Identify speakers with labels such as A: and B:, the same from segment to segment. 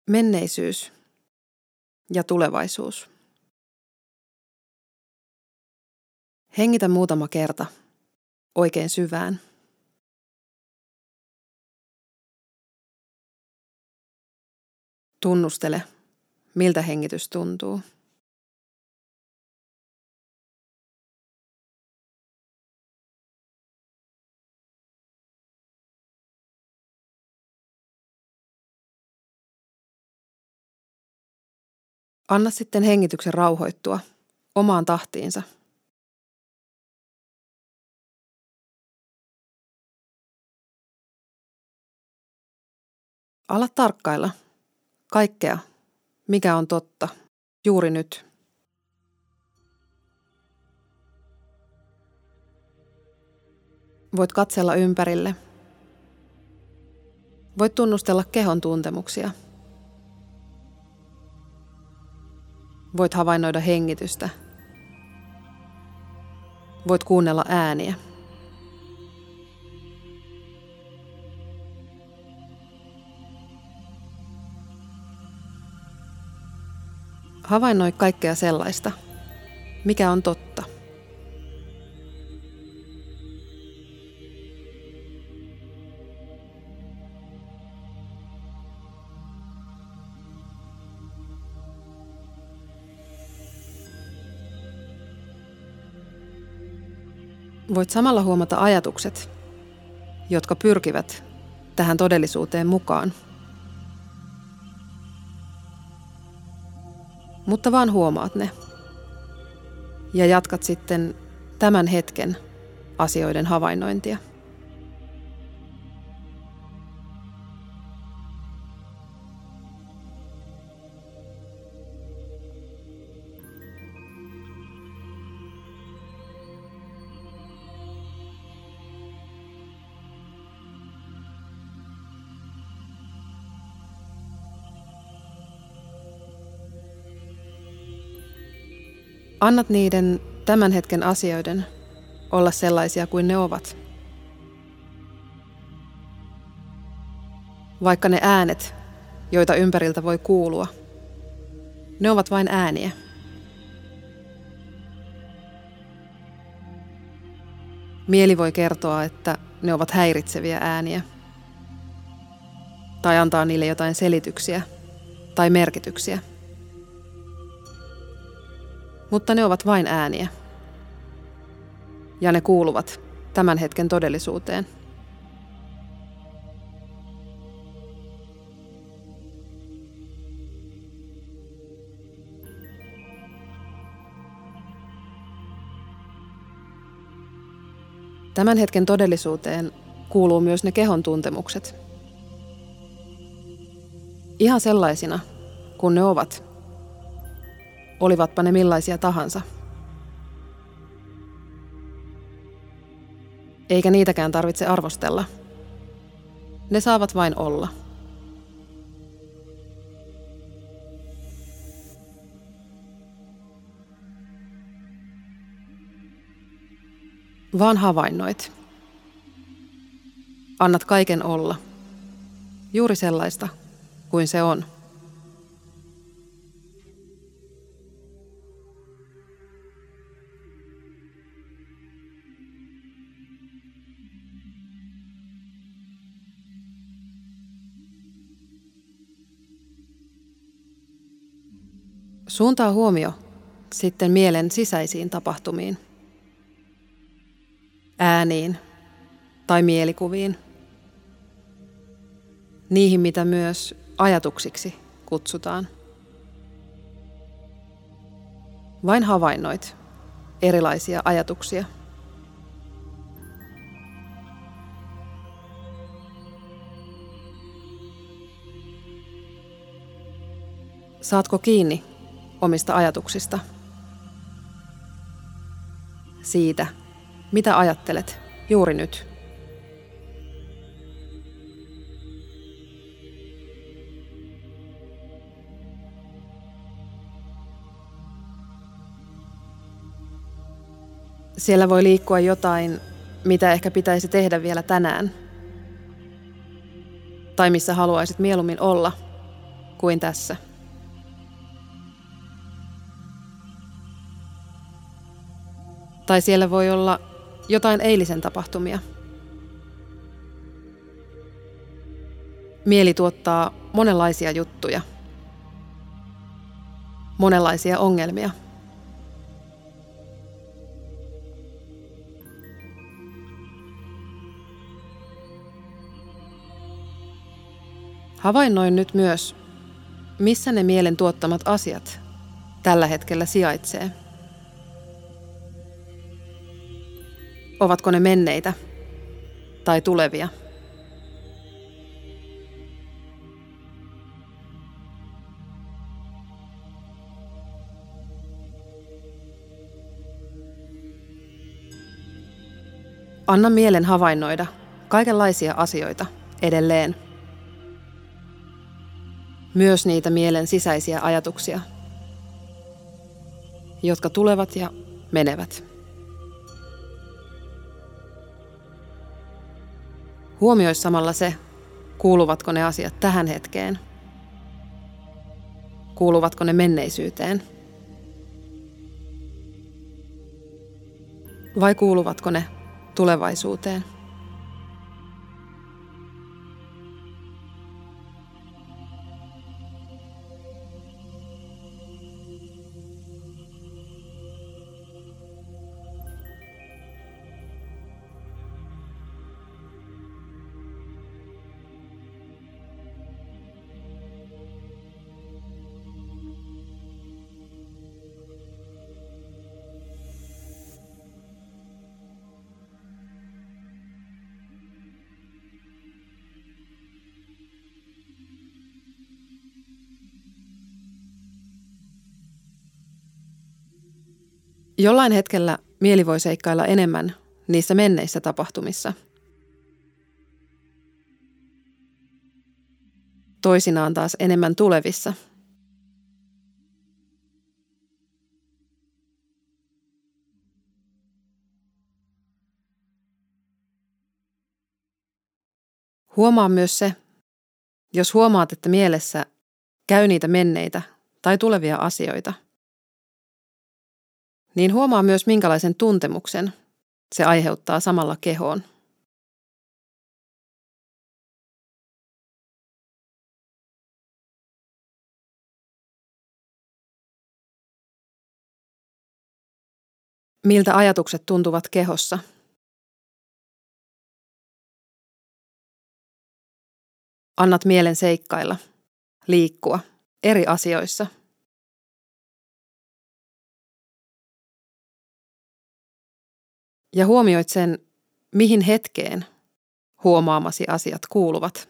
A: Menneisyys ja tulevaisuus. Hengitä muutama kerta oikein syvään. Tunnustele, miltä hengitys tuntuu. Anna sitten hengityksen rauhoittua omaan tahtiinsa. Ala tarkkailla kaikkea, mikä on totta juuri nyt. Voit katsella ympärille. Voit tunnustella kehon tuntemuksia. Voit havainnoida hengitystä. Voit kuunnella ääniä. Havainnoi kaikkea sellaista, mikä on totta. Voit samalla huomata ajatukset, jotka pyrkivät tähän todellisuuteen mukaan. Mutta vaan huomaat ne ja jatkat sitten tämän hetken asioiden havainnointia. Annat niiden tämän hetken asioiden olla sellaisia kuin ne ovat. Vaikka ne äänet, joita ympäriltä voi kuulua, ne ovat vain ääniä. Mieli voi kertoa, että ne ovat häiritseviä ääniä. Tai antaa niille jotain selityksiä tai merkityksiä. Mutta ne ovat vain ääniä. Ja ne kuuluvat tämän hetken todellisuuteen. Tämän hetken todellisuuteen kuuluu myös ne kehon tuntemukset. Ihan sellaisina, kun ne ovat. Olivatpa ne millaisia tahansa. Eikä niitäkään tarvitse arvostella. Ne saavat vain olla. Vaan havainnoit. Annat kaiken olla. Juuri sellaista kuin se on. Suuntaa huomio sitten mielen sisäisiin tapahtumiin, ääniin tai mielikuviin, niihin mitä myös ajatuksiksi kutsutaan. Vain havainnoit erilaisia ajatuksia. Saatko kiinni omista ajatuksista? Siitä, mitä ajattelet juuri nyt. Siellä voi liikkua jotain, mitä ehkä pitäisi tehdä vielä tänään. Tai missä haluaisit mieluummin olla kuin tässä. Tai siellä voi olla jotain eilisen tapahtumia. Mieli tuottaa monenlaisia juttuja, monenlaisia ongelmia. Havainnoin nyt myös, missä ne mielen tuottamat asiat tällä hetkellä sijaitsee. Ovatko ne menneitä tai tulevia? Anna mielen havainnoida kaikenlaisia asioita edelleen. Myös niitä mielen sisäisiä ajatuksia, jotka tulevat ja menevät. Huomioi samalla se, kuuluvatko ne asiat tähän hetkeen, kuuluvatko ne menneisyyteen, vai kuuluvatko ne tulevaisuuteen. Jollain hetkellä mieli voi seikkailla enemmän niissä menneissä tapahtumissa. Toisinaan taas enemmän tulevissa. Huomaa myös se, jos huomaat, että mielessä käy niitä menneitä tai tulevia asioita, niin huomaa myös minkälaisen tuntemuksen se aiheuttaa samalla kehoon. Miltä ajatukset tuntuvat kehossa? Annat mielen seikkailla, liikkua eri asioissa. Ja huomioit sen, mihin hetkeen huomaamasi asiat kuuluvat.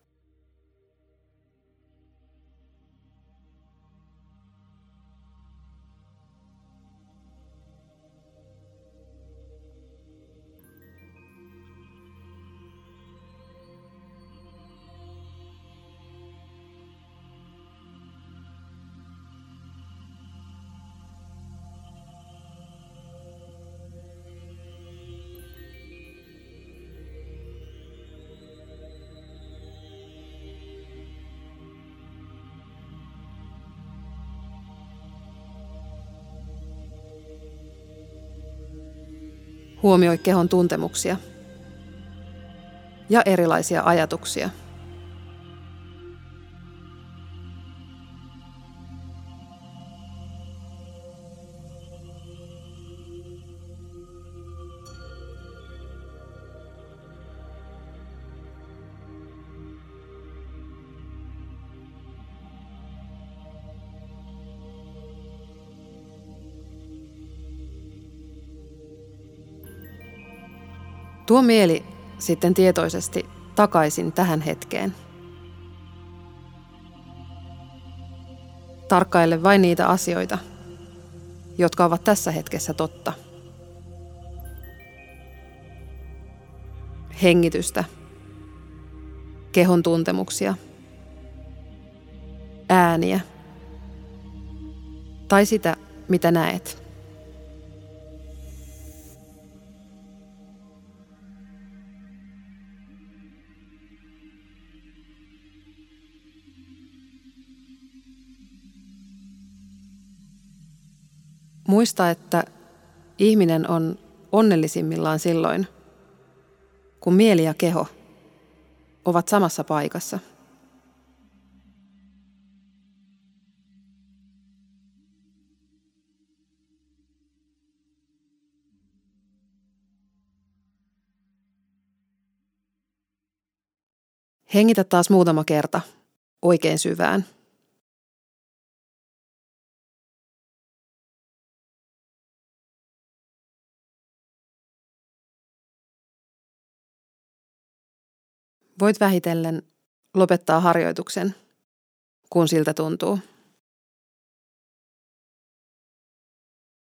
A: Huomioi kehon tuntemuksia ja erilaisia ajatuksia. Tuo mieli sitten tietoisesti takaisin tähän hetkeen. Tarkkaile vain niitä asioita, jotka ovat tässä hetkessä totta. Hengitystä, kehon tuntemuksia, ääniä tai sitä, mitä näet. Muista, että ihminen on onnellisimmillaan silloin, kun mieli ja keho ovat samassa paikassa. Hengitä taas muutama kerta oikein syvään. Voit vähitellen lopettaa harjoituksen, kun siltä tuntuu.